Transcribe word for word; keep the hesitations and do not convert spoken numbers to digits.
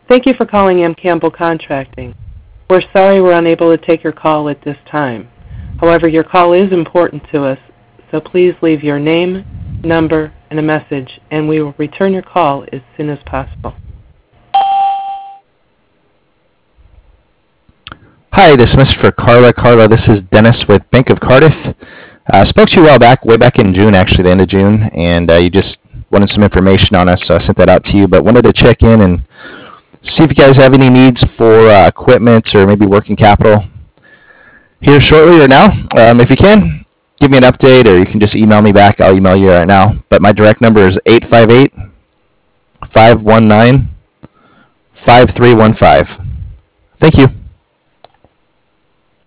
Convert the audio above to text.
Thank you for calling M. Campbell Contracting. We're sorry we're unable to take your call at this time. However, your call is important to us, so please leave your name, number, and a message, and we will return your call as soon as possible. Hi, this is for Carla. Carla, this is Dennis with Bank of Cardiff. I uh, spoke to you a while back, way back in June, actually, the end of June, and uh, you just wanted some information on us, so I sent that out to you, but wanted to check in and see if you guys have any needs for uh, equipment or maybe working capital here shortly or now. Um, if you can, give me an update, or you can just email me back. I'll email you right now. But my direct number is eight five eight, five one nine, five three one five. Thank you.